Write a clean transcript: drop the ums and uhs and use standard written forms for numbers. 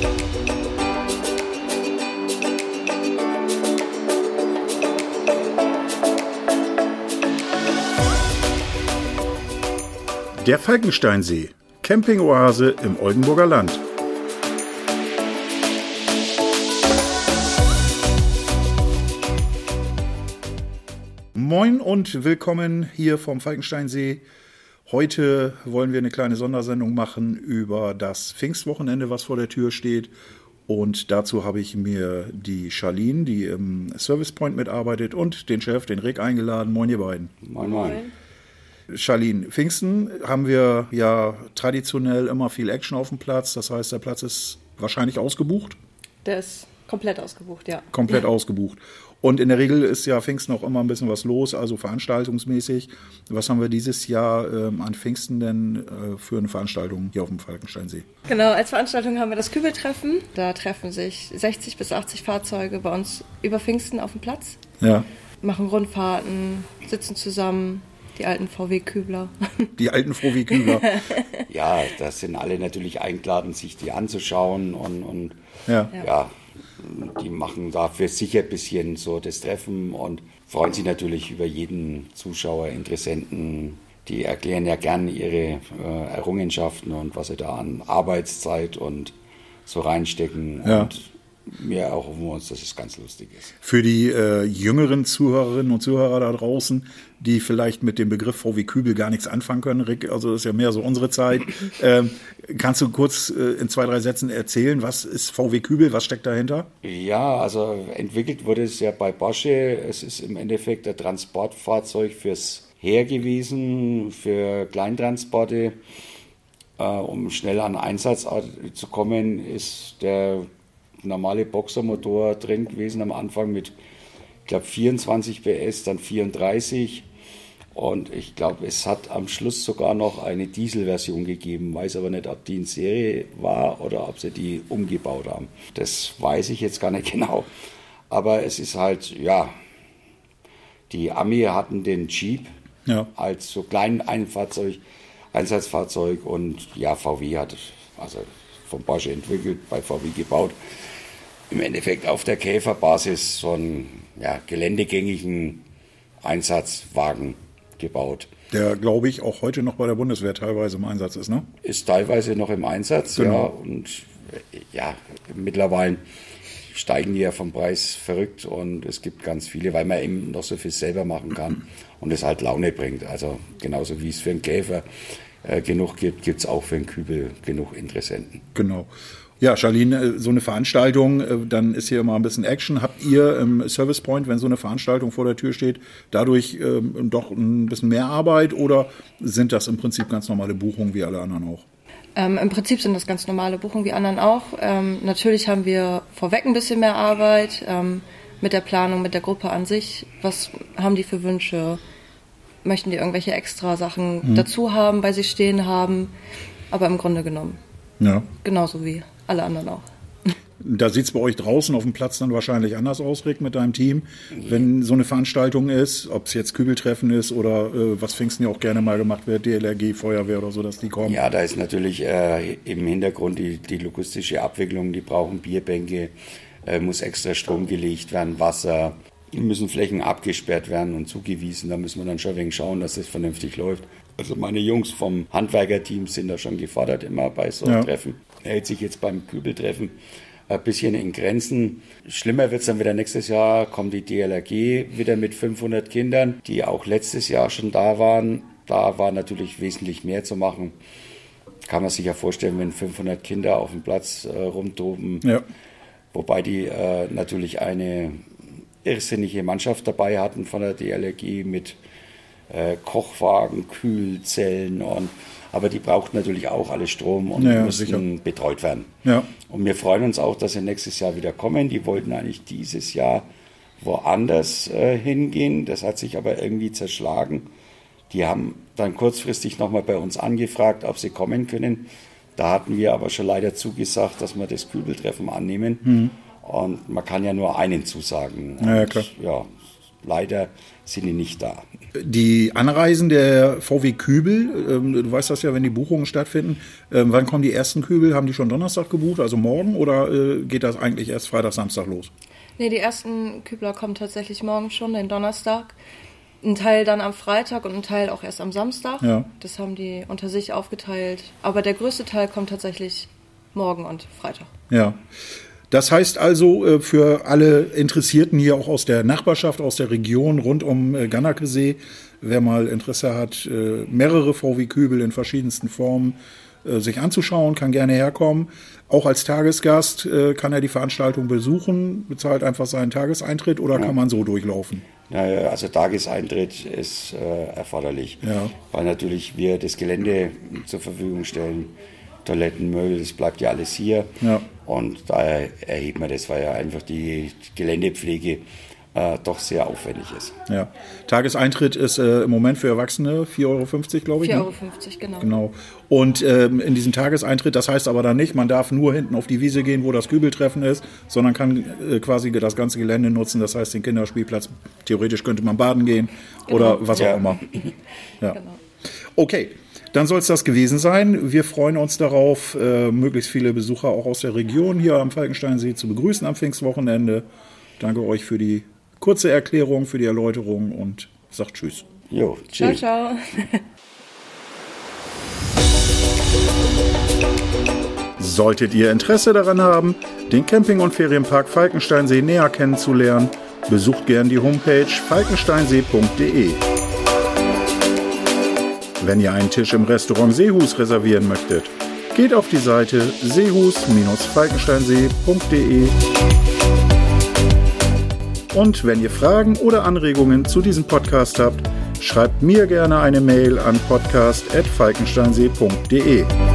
Der Falkensteinsee, Campingoase im Oldenburger Land. Moin und willkommen hier vom Falkensteinsee. Heute wollen wir eine kleine Sondersendung machen über das Pfingstwochenende, was vor der Tür steht. Und dazu habe ich mir die Charlene, die im Service Point mitarbeitet, und den Chef, den Rick, eingeladen. Moin, ihr beiden. Moin, moin. Charlene, Pfingsten haben wir ja traditionell immer viel Action auf dem Platz. Das heißt, der Platz ist wahrscheinlich ausgebucht? Der ist komplett ausgebucht, ja. Komplett ausgebucht. Und in der Regel ist ja Pfingsten auch immer ein bisschen was los, also veranstaltungsmäßig. Was haben wir dieses Jahr an Pfingsten denn für eine Veranstaltung hier auf dem Falkensteinsee? Genau, als Veranstaltung haben wir das Kübeltreffen. Da treffen sich 60 bis 80 Fahrzeuge bei uns über Pfingsten auf dem Platz. Ja. Machen Rundfahrten, sitzen zusammen. Die alten VW-Kübler. Die alten VW-Kübler. Ja, das sind alle natürlich eingeladen, sich die anzuschauen und Ja. die machen dafür sicher ein bisschen so das Treffen und freuen sich natürlich über jeden Zuschauer, Interessenten. Die erklären ja gern ihre Errungenschaften und was sie da an Arbeitszeit und so reinstecken. Ja. Und wir erhoffen uns, dass es ganz lustig ist. Für die jüngeren Zuhörerinnen und Zuhörer da draußen, die vielleicht mit dem Begriff VW-Kübel gar nichts anfangen können, Rick, also das ist ja mehr so unsere Zeit. Kannst du kurz in 2, 3 Sätzen erzählen, was ist VW-Kübel, was steckt dahinter? Ja, also entwickelt wurde es ja bei Porsche. Es ist im Endeffekt ein Transportfahrzeug fürs Heer gewesen, für Kleintransporte. Um schnell an Einsatzort zu kommen, ist der normale Boxermotor drin gewesen am Anfang mit, ich glaube, 24 PS, dann 34. Und ich glaube, es hat am Schluss sogar noch eine Dieselversion gegeben. Weiß aber nicht, ob die in Serie war oder ob sie die umgebaut haben. Das weiß ich jetzt gar nicht genau. Aber es ist halt, ja, die Ami hatten den Jeep als so kleinen Einsatzfahrzeug und ja, VW hat, also von Porsche entwickelt, bei VW gebaut. Im Endeffekt auf der Käferbasis so einen geländegängigen Einsatzwagen gebaut. Der, glaube ich, auch heute noch bei der Bundeswehr teilweise im Einsatz ist, ne? Ist teilweise noch im Einsatz, genau. Ja. Und ja, mittlerweile steigen die ja vom Preis verrückt und es gibt ganz viele, weil man eben noch so viel selber machen kann und es halt Laune bringt. Also genauso wie es für einen Käfer genug gibt, gibt es auch für einen Kübel genug Interessenten. Genau. Ja, Charlene, so eine Veranstaltung, dann ist hier immer ein bisschen Action. Habt ihr im Service Point, wenn so eine Veranstaltung vor der Tür steht, dadurch doch ein bisschen mehr Arbeit oder sind das im Prinzip ganz normale Buchungen wie alle anderen auch? Im Prinzip sind das ganz normale Buchungen wie anderen auch. Natürlich haben wir vorweg ein bisschen mehr Arbeit mit der Planung, mit der Gruppe an sich. Was haben die für Wünsche? Möchten die irgendwelche extra Sachen dazu haben, bei sich stehen haben? Aber im Grunde genommen genauso wie alle anderen auch. Da sieht es bei euch draußen auf dem Platz dann wahrscheinlich anders aus, Rick, mit deinem Team. Wenn so eine Veranstaltung ist, ob es jetzt Kübeltreffen ist oder was Pfingsten ja auch gerne mal gemacht wird, DLRG, Feuerwehr oder so, dass die kommen. Ja, da ist natürlich im Hintergrund die logistische Abwicklung. Die brauchen Bierbänke, muss extra Strom gelegt werden, Wasser. Müssen Flächen abgesperrt werden und zugewiesen. Da müssen wir dann schon wegen schauen, dass das vernünftig läuft. Also meine Jungs vom Handwerkerteam sind da schon gefordert immer bei so Treffen. Hält sich jetzt beim Kübeltreffen ein bisschen in Grenzen. Schlimmer wird es dann wieder nächstes Jahr, kommt die DLRG wieder mit 500 Kindern, die auch letztes Jahr schon da waren. Da war natürlich wesentlich mehr zu machen. Kann man sich ja vorstellen, wenn 500 Kinder auf dem Platz rumtoben. Ja. Wobei die natürlich eine irrsinnige Mannschaft dabei hatten von der DLRG mit Kochwagen, Kühlzellen aber die braucht natürlich auch alle Strom und müssen betreut werden. Ja. Und wir freuen uns auch, dass sie nächstes Jahr wieder kommen. Die wollten eigentlich dieses Jahr woanders hingehen. Das hat sich aber irgendwie zerschlagen. Die haben dann kurzfristig nochmal bei uns angefragt, ob sie kommen können. Da hatten wir aber schon leider zugesagt, dass wir das Kübeltreffen annehmen. Und man kann ja nur einen zusagen. Ja, klar. Ja, leider sind die nicht da. Die Anreisen der VW Kübel, du weißt das ja, wenn die Buchungen stattfinden, wann kommen die ersten Kübel? Haben die schon Donnerstag gebucht, also morgen, oder geht das eigentlich erst Freitag, Samstag los? Nee, die ersten Kübler kommen tatsächlich morgen schon, den Donnerstag. Ein Teil dann am Freitag und ein Teil auch erst am Samstag. Ja. Das haben die unter sich aufgeteilt. Aber der größte Teil kommt tatsächlich morgen und Freitag. Ja. Das heißt also für alle Interessierten hier auch aus der Nachbarschaft, aus der Region rund um Gannakesee, wer mal Interesse hat, mehrere VW-Kübel in verschiedensten Formen sich anzuschauen, kann gerne herkommen. Auch als Tagesgast kann er die Veranstaltung besuchen, bezahlt einfach seinen Tageseintritt oder kann man so durchlaufen? Ja, also Tageseintritt ist erforderlich, weil natürlich wir das Gelände zur Verfügung stellen. Toiletten, Müll, das bleibt ja alles hier. Ja. Und daher erhebt man das, weil ja einfach die Geländepflege doch sehr aufwendig ist. Ja. Tageseintritt ist im Moment für Erwachsene 4,50 Euro, glaube ich. 4,50 Euro, genau. Und in diesem Tageseintritt, das heißt aber dann nicht, man darf nur hinten auf die Wiese gehen, wo das Kübeltreffen ist, sondern kann quasi das ganze Gelände nutzen, das heißt den Kinderspielplatz. Theoretisch könnte man baden gehen oder was auch immer. Ja. Genau. Okay. Dann soll es das gewesen sein. Wir freuen uns darauf, möglichst viele Besucher auch aus der Region hier am Falkensteinsee zu begrüßen am Pfingstwochenende. Danke euch für die kurze Erklärung, für die Erläuterung und sagt Tschüss. Jo, tschüss. Ciao, ciao. Solltet ihr Interesse daran haben, den Camping- und Ferienpark Falkensteinsee näher kennenzulernen, besucht gern die Homepage falkensteinsee.de. Wenn ihr einen Tisch im Restaurant Seehus reservieren möchtet, geht auf die Seite seehus-falkensteinsee.de. Und wenn ihr Fragen oder Anregungen zu diesem Podcast habt, schreibt mir gerne eine Mail an podcast@falkensteinsee.de.